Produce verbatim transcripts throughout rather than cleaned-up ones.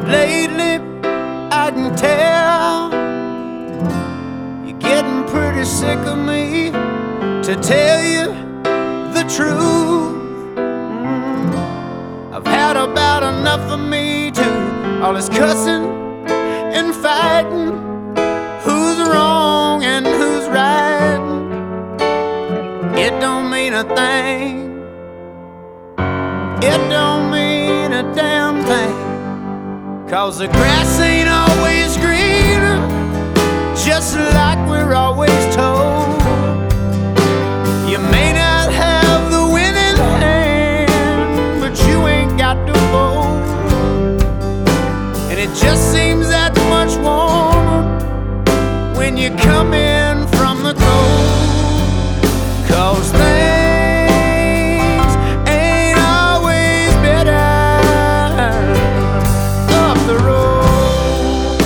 Lately, I can tell you're getting pretty sick of me. To tell you the truth, mm, I've had about enough of me too. All this cussing and fighting, who's wrong and who's right, it don't mean a thing. It don't mean a damn thing. 'Cause the grass ain't always greener, just like we're always told. You may not have the winning hand, but you ain't got to vote. And it just seems that much warmer when you come in from the cold. 'Cause things ain't always better up the road.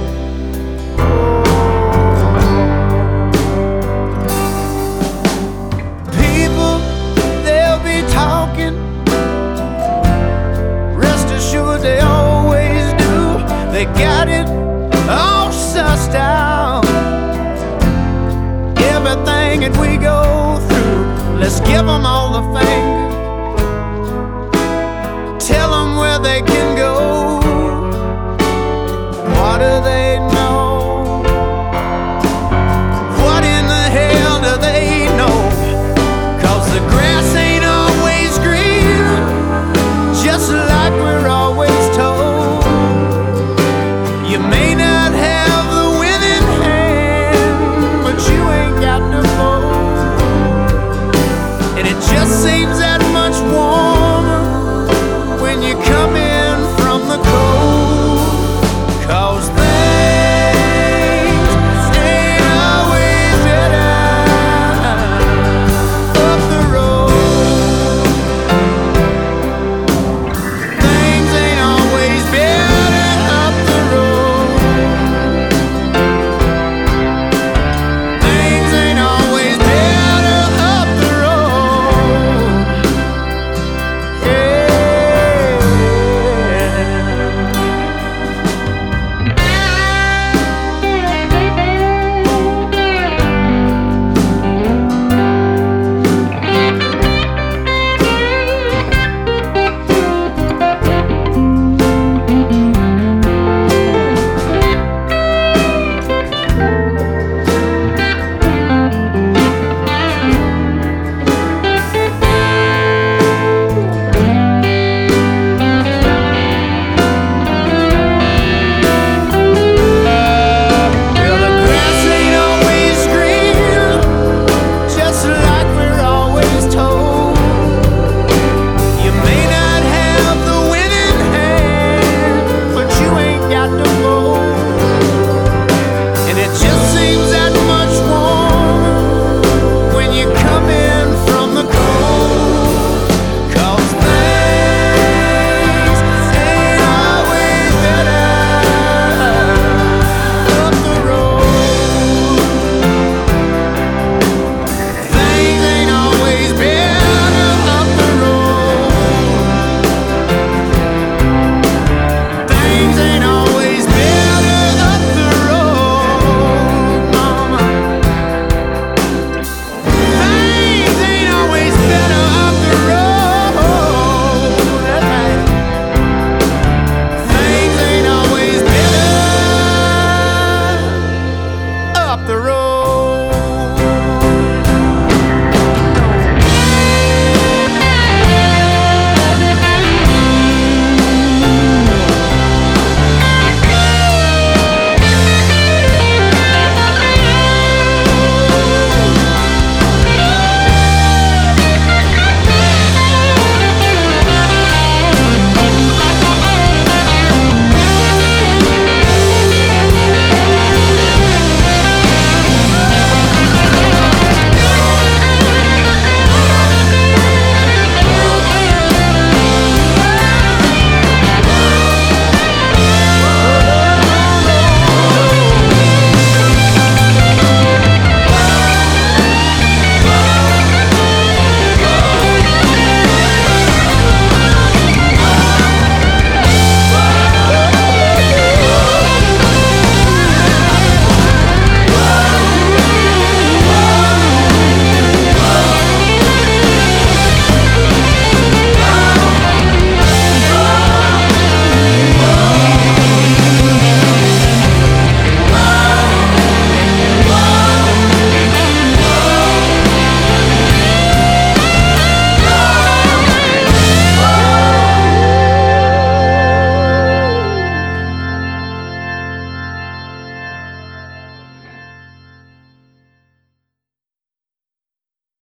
People, they'll be talking, rest assured they always do. They got